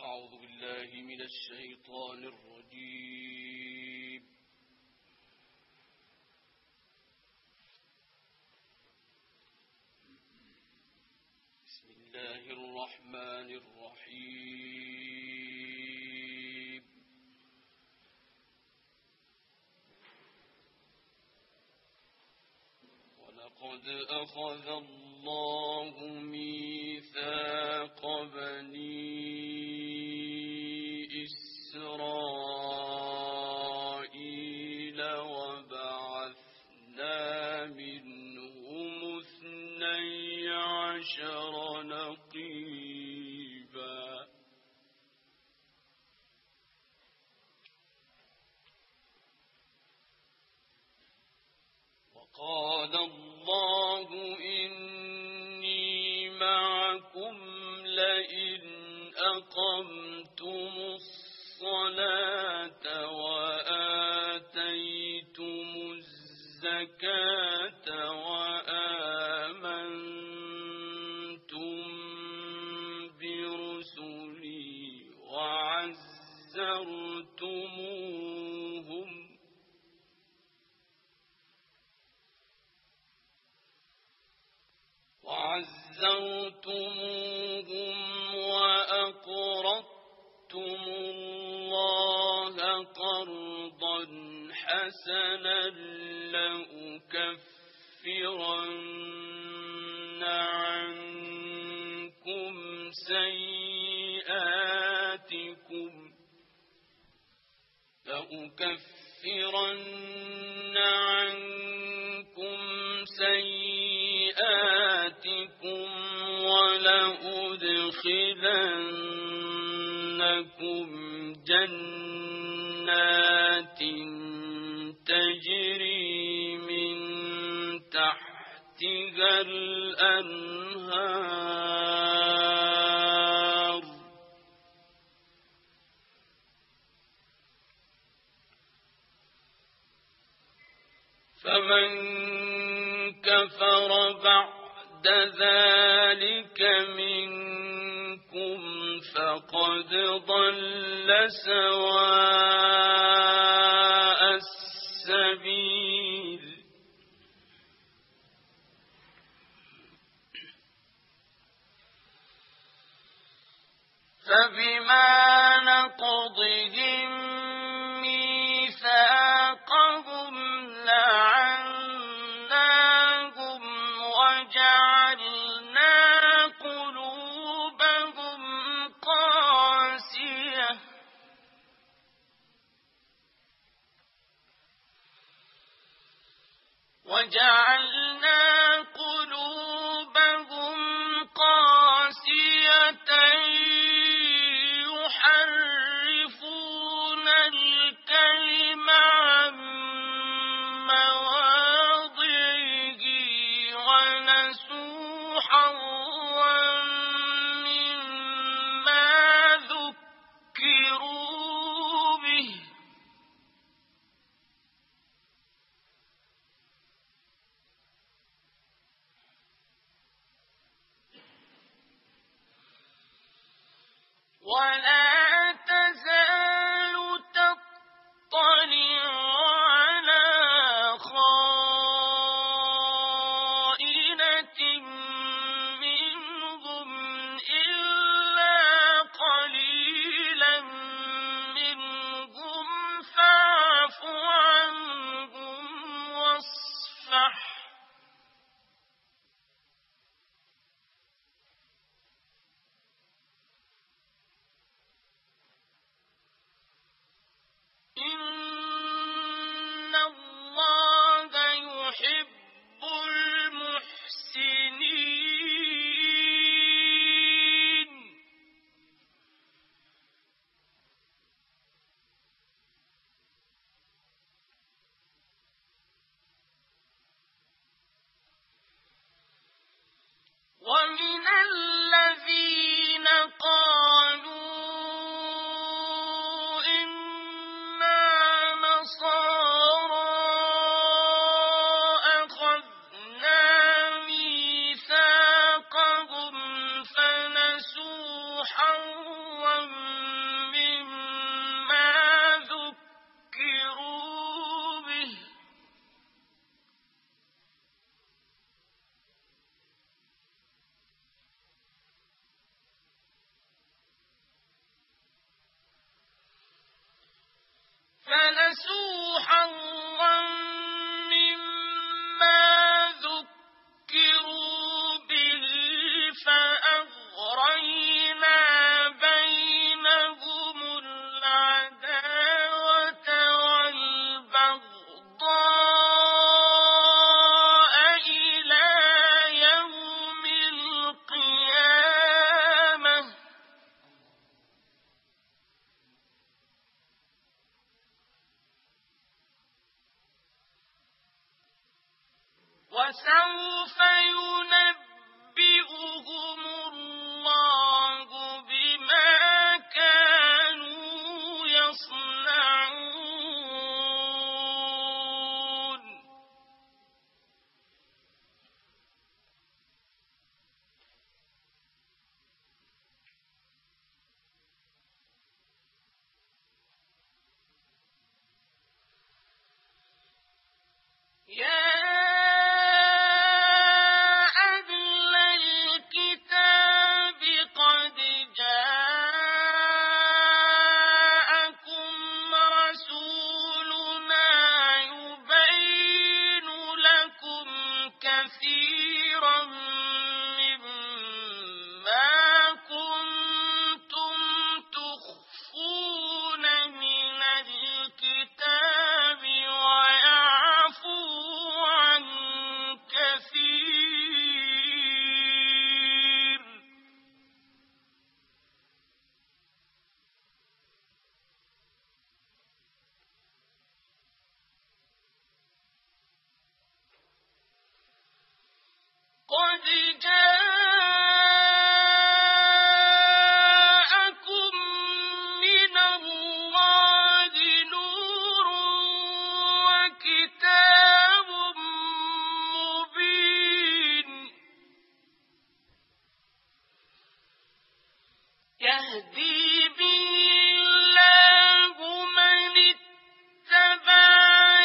أعوذ بالله من الشيطان الرجيم. بسم الله الرحمن الرحيم. ولقد أخذ الله ميثاق بني إسرائيل وبعثنا منهم 12 نقيبا وقال الله إني معكم لئن أقمتم الصلاة وآتيتم الزكاة وآمنتم برسلي وعزرتموهم وأقرضتم الله قرضا حسنا لأكفرن عنكم سيئاتكم ولأدخلنكم جنات تجري من تحتها الأنهار فمن كفر بعد ذلك منكم فقد ضل سواء السبيل. فبما نقضهم ميثاقهم لعناهم وجعلنا قلوبهم قاسية يحرفون الكلم عن مواضعه ونسوا حظا مما ذكروا به ولا تزال تطلع على خائنة منهم إلا قليلا منهم فاعف عنهم واصفح إن الله يحب المحسنين. ومن الذين قالوا حظا فنسوا حظا مما ذكروا به فأغرينا بينهم العداوة والبغضاء إلى يوم القيامة وسوف ينبئهم الله بما كانوا يصنعون يا أهل الكتاب قد جاءكم رسولنا يبين لكم كثيرا مما كنتم تخفون من الكتاب ويعفو عن كثير قد جاءكم من الله نور وكتاب مبين يهدي به الله من اتبع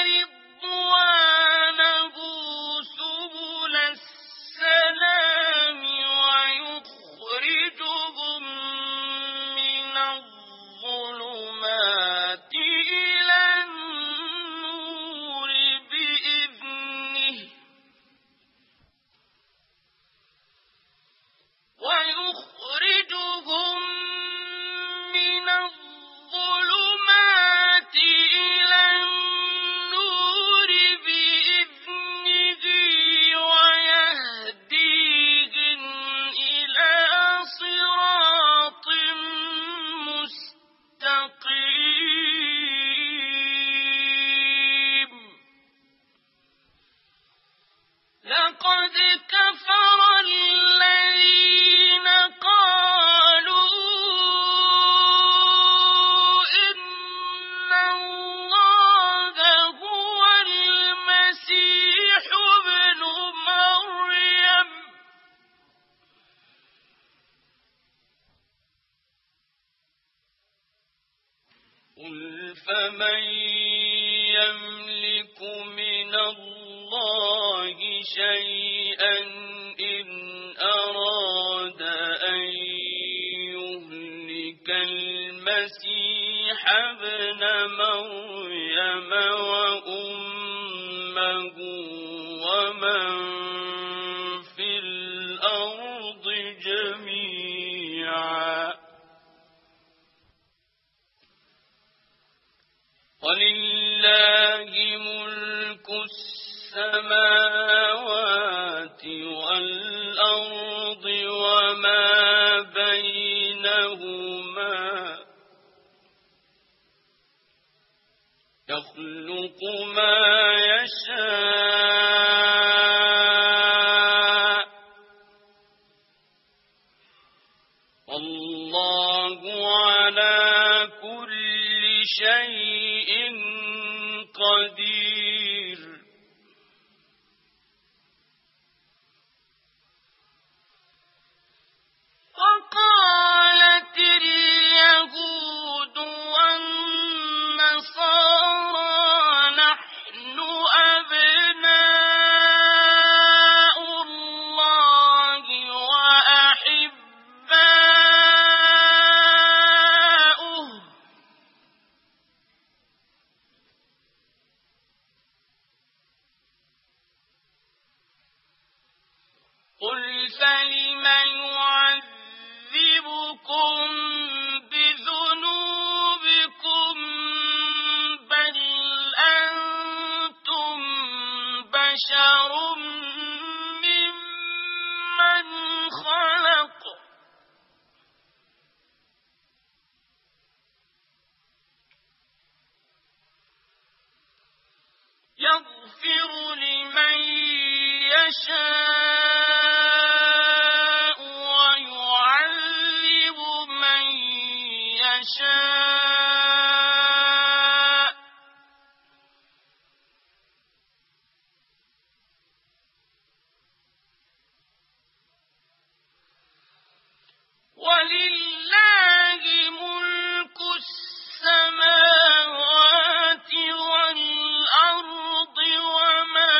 رضوانه سبل السلام ويخرجهم من الظلمات إلى النور بإذنه ويخرجهم من الظلمات إلى النور بإذنه ويهديهم إلى صراط مستقيم لقد كفر الذين قالوا إن الله هو المسيح ابن مريم قل فمن يملك من الله شيئا إن أراد أن يهلك المسيح ابن مريم وأمه ومن في الأرض جميعا ولله ملك السماوات والأرض وما بينهما يخلق ما يشاء والله على كل شيء قدير وقالت اليهود والنصارى نحن أبناء الله وأحباؤه يغفر لمن يشاء ويعذب من يشاء ولله ملك السماوات والأرض وما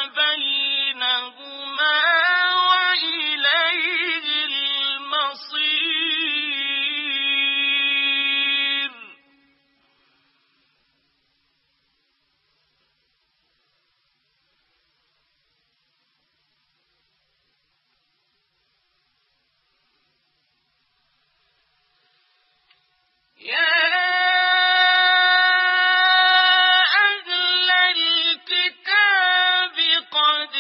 بينهما وإليه المصير يا أهل الكتاب قد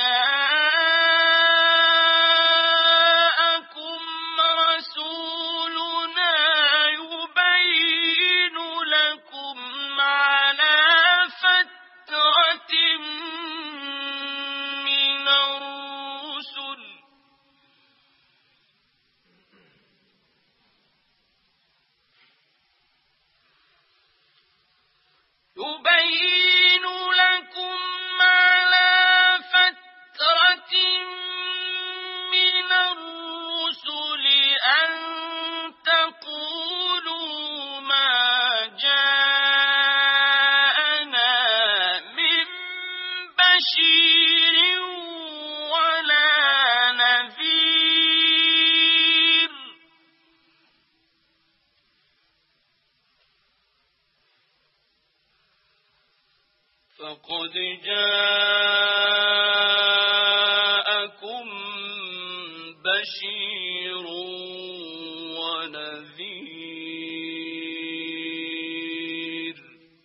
جاءكم رسولنا يبين لكم على فترة من الرسل أن تقولوا ما جاءنا من بشير ولا نذير فقد جاءكم بشير ونذير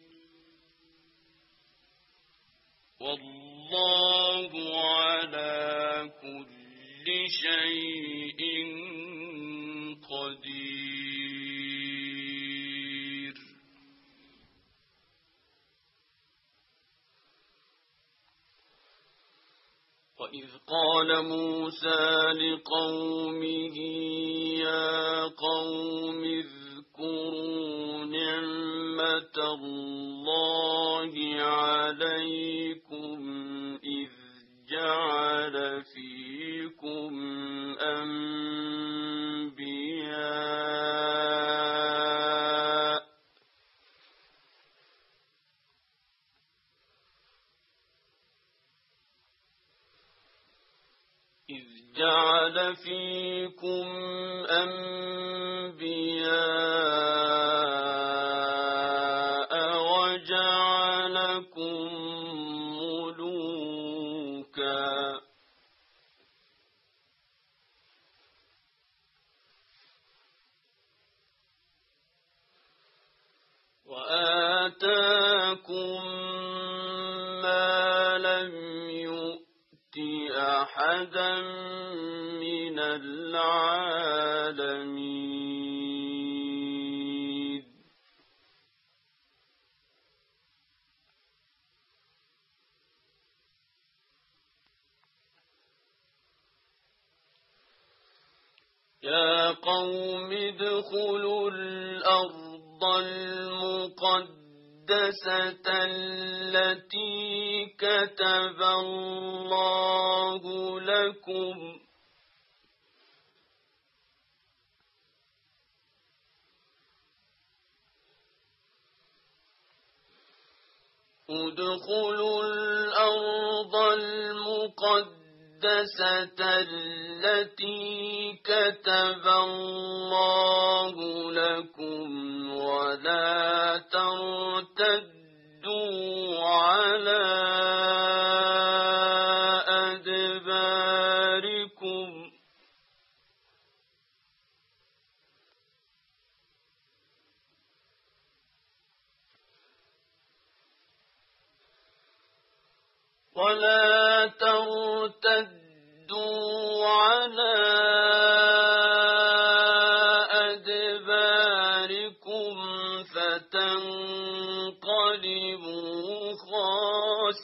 والله على كل شيء قدير وإذ قال موسى لقومه يا قوم اذكروا نعمة الله عليكم إذ جعل فيكم أنبياء وجعلكم ملوكا وآتاكم ما لم يؤت أحدا من العالمين يا قوم ادخلوا الأرض المقدسة التي كتب الله لكم ادخلوا الأرض المقدسة التي كتب الله لكم ولا ترتدوا على أدباركم فتنقلبوا خاسرين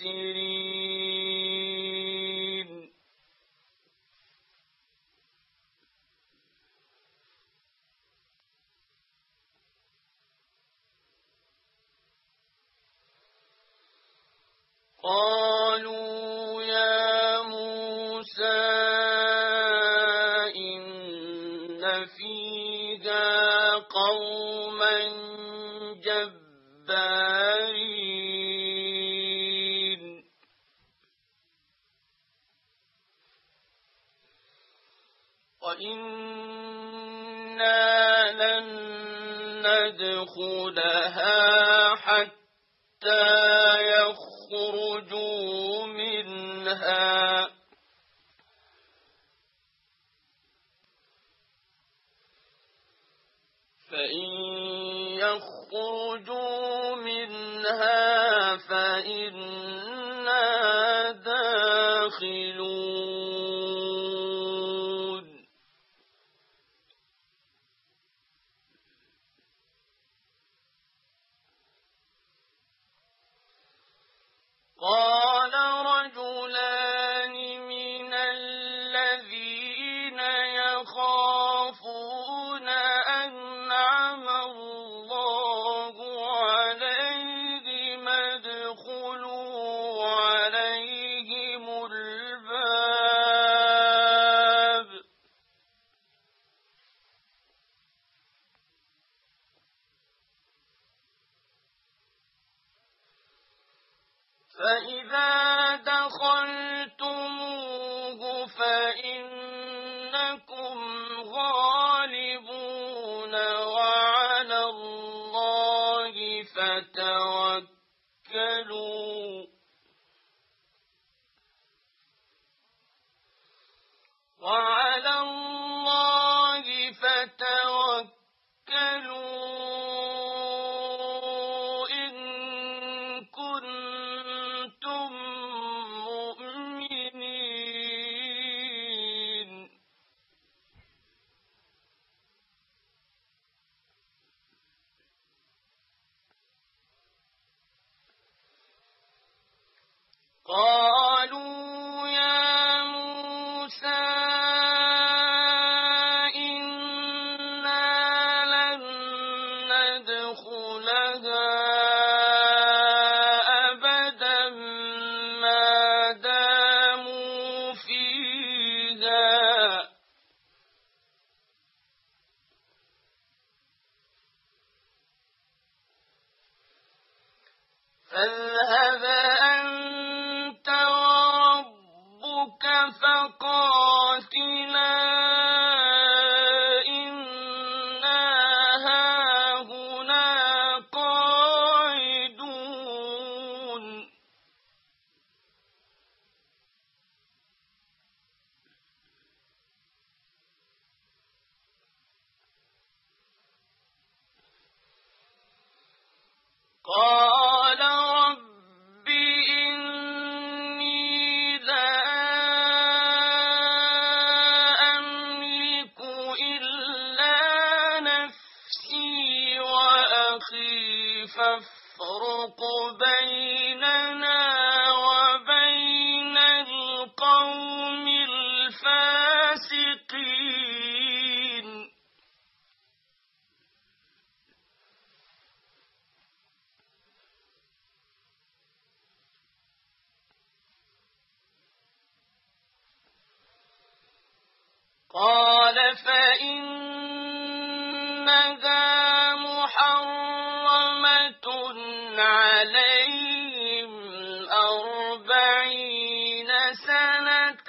فيها قوما جبارين وإنا لن ندخلها حتى يخرجوا منها فإن يخرجوا منها فإنا داخلون قال رجلان من الذين يخافون أنعم الله عليهم ادخلوا عليهم الباب فإذا دخلتموه فإنكم غالبون وعلى الله فتوكلوا إن كنتم مؤمنين قالوا يا موسى إنا لن ندخلها أبدا ما داموا فيها فاذهب أنت وربك فقاتلا إنا هاهنا قاعدون قال رب إني لا أملك إلا نفسي وأخي فافرق بيننا وبين القوم الفاسقين قال فإنها محرمة عليهم 40 سنة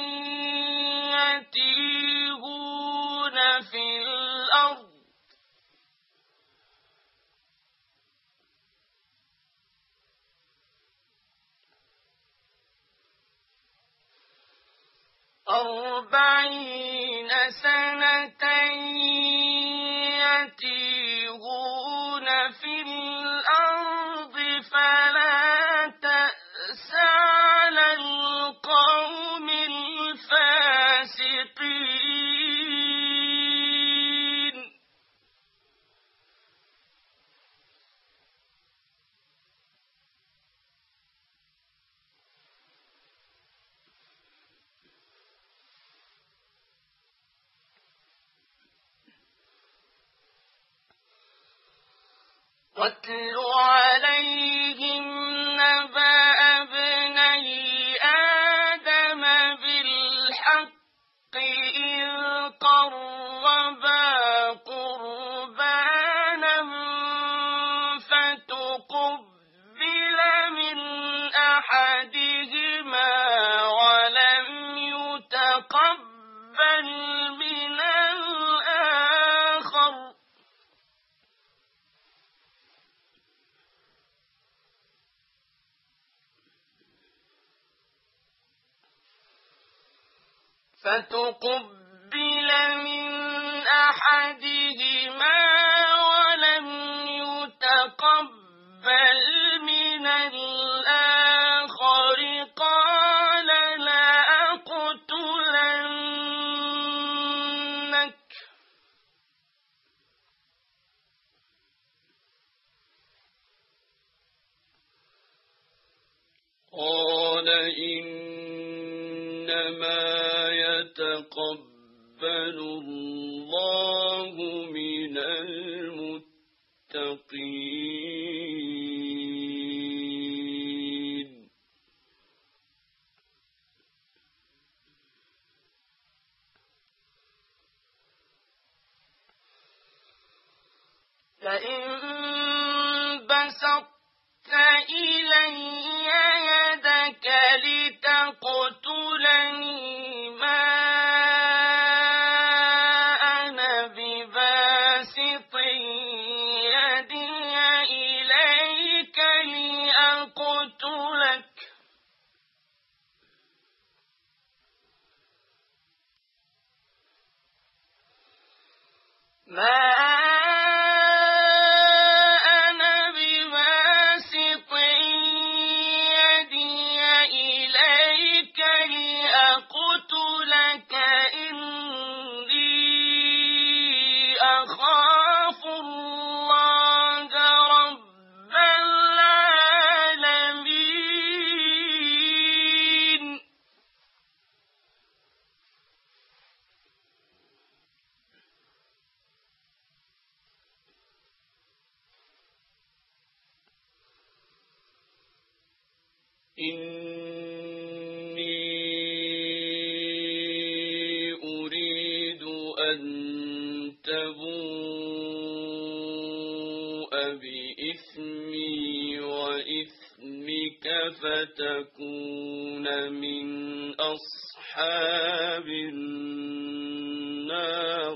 يتيهون في الأرض فلا تأس على القوم الفاسقين واتل عليهم نبأ ابني آدم بالحق إذ قربا فتقبل من أحدهما ولم يتقبل من الآخر قال لأقتلنك. قال إنما يتقبل الله من المتقين. لئن بسطت إلي يدك لتقتلني ما أنا بباسط يدي إليك لأقتلك إني أخاف الله رب العالمين. إني أريد أن تبوء بإثمي وإثمك فتكون من أصحاب النار.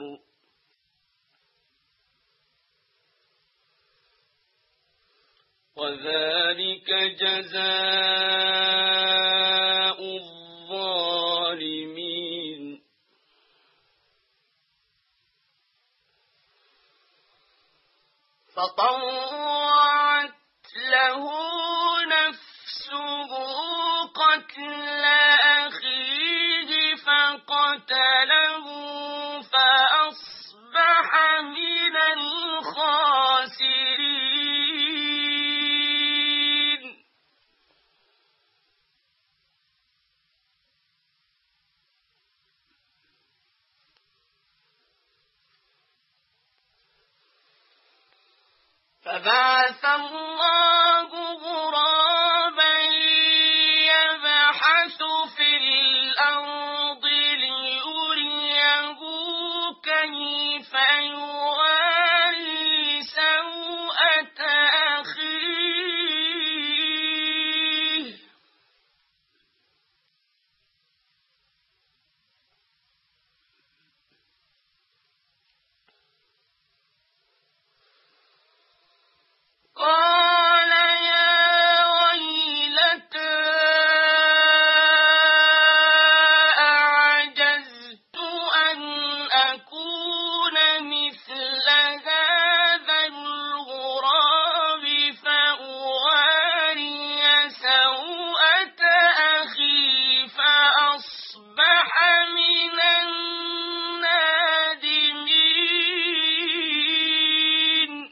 وذلك جزاء الظالمين. فطوعت له نفسه قتل أخيه فقتله فأصبح من الخاسرين. فبعث الله غرابا يبحث في الأرض ليريه كيف يواري سوءة أخيه. قال يا ويلتى أعجزت أن أكون مثل هذا الغراب فأواري سوءة أخي فأصبح من النادمين.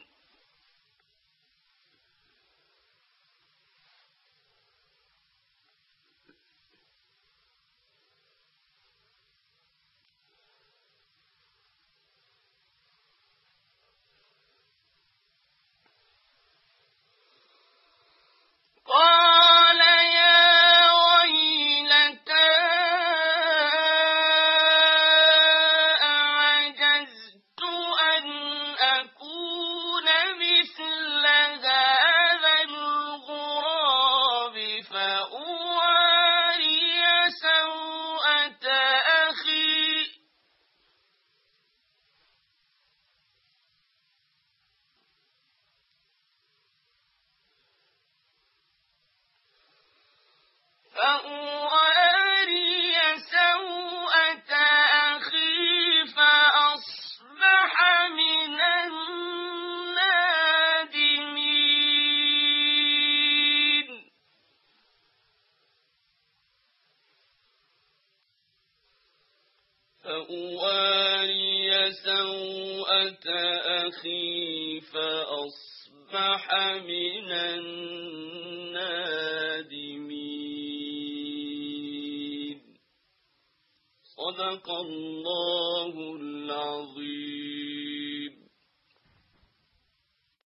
قال يا ويلتى أعجزت أن أكون مثل هذا الغراب فأواري سوءة أخي فأواري سوءة أخي فأصبح من النادمين. صدق الله العظيم.